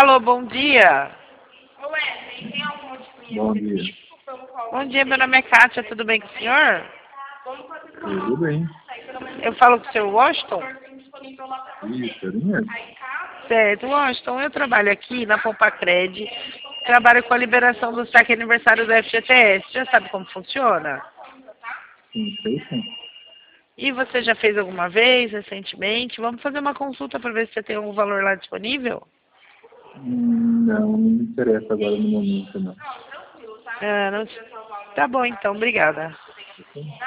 Alô, bom dia. Bom dia. Bom dia, meu nome é Kátia, tudo bem com o senhor? Tudo bem. Eu falo com o senhor Washington? Isso, ele mesmo. Certo, Washington, eu trabalho aqui na Pompacred, trabalho com a liberação do saque aniversário do FGTS. Já sabe como funciona? Sim, sei sim. E você já fez alguma vez, recentemente? Vamos fazer uma consulta para ver se você tem algum valor lá disponível? Não me interessa agora no momento, não. Ah, não... Tá bom, então. Obrigada.